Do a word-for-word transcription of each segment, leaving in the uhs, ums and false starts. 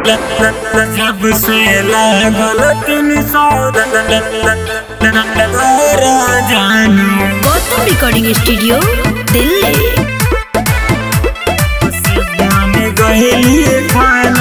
जब से लागल तीन सौ जानू गौतम रिकॉर्डिंग स्टूडियो दिल्ली। गहली खाना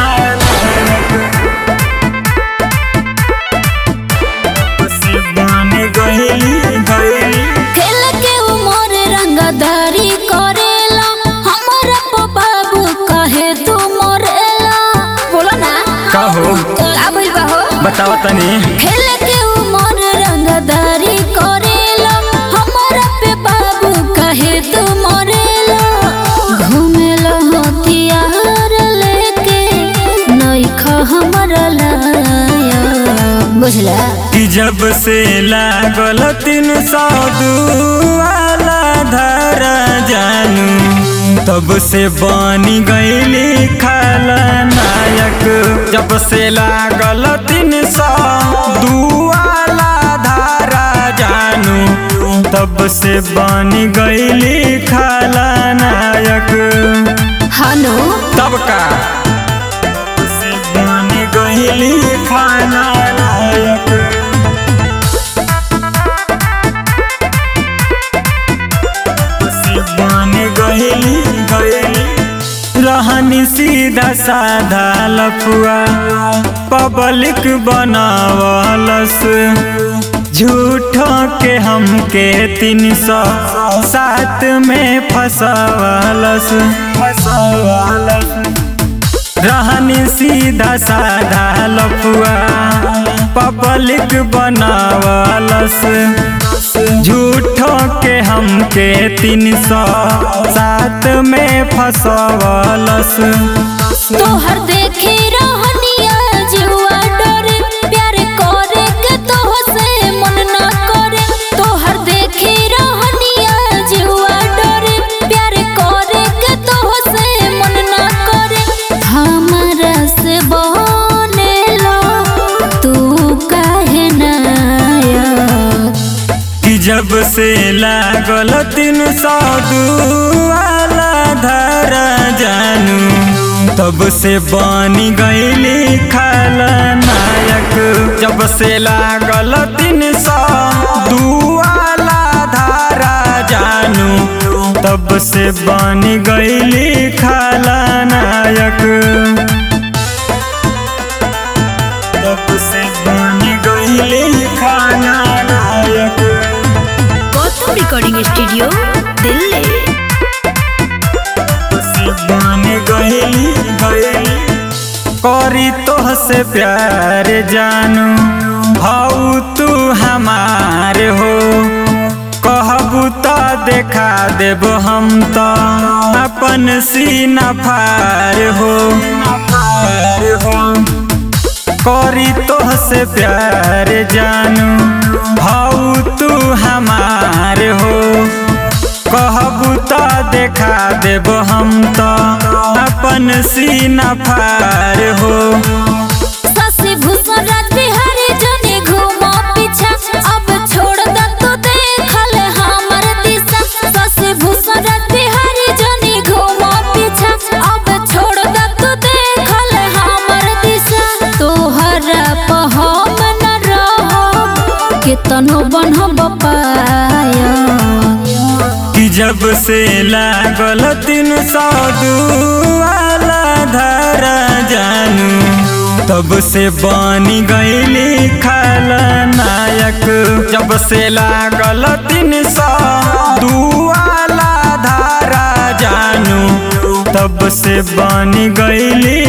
खेल के उमर रंगदारी करेला हमारा बाबू कहे तू मरेला। बोलो ना कहो का भइल बा हो बताओ तनी। खेल के उमर रंगदारी करेला हमारा पे बाबू कहे तू मरेला। घूमेला हथियार लेके नइखा हमरा लाया बुझला। कि जब से लागल तीन सौ वाला धारा जानू तब से बनी गईली खलनायक। जब से लागल तीन सौ वाला धारा जानू तब से बनी गईली खलनायक। हानो तब का से बनी गईली खलनायक। रहनी सीधा साधा लफुआ पब्लिक बनावलस। झूठों के हमके तीन सौ सात में फसवलस फसवलस। रहनी सीधा साधा लफुआ पब्लिक बनावलस। झूठों के हमके तीन सौ सात में फसवलस। तोहर देखे रहनिया जुआ डरे प्यार करे के तोह से मन ना करे। तोहर देखे रहनिया जुआ डरे प्यार करे के तोह से मन ना करे। हमरा से बनेला तू काहे नायक। कि जब से लागल तीन सौ वाला धारा जानू तब से बनी गईली खलनायक। जब से लागल तीन सौ वाला धारा जानू तब से बनी गईली खलनायक। तब से बनी गईली खलनायक। Gautam recording studio Delhi. करी तोह से प्यार जानू हाउ तू हमार हो। कहबू तो देखा देब हम तो अपन सीना फार हो फार हो। करी तोह से प्यार जानू हाउ तू हमार हो। कहबू तो देखा देब हम तो अपन सीना फार हो। शशि भूषण राज बिहारी जने घूमो पीछा अब छोड़ द तू देखल हमर दिशा। शशि भूषण राज बिहारी जने घूमो पीछा अब छोड़ द तू देखल हमर दिशा। तोहरा पर हम न रहब केतनो बनब पाया। कि जब से लागल तीन सौ वाला धारा जानू तब से बनी गईली खलनायक। जब से लागल तीन सौ वाला धारा जानू तब से बनी गईली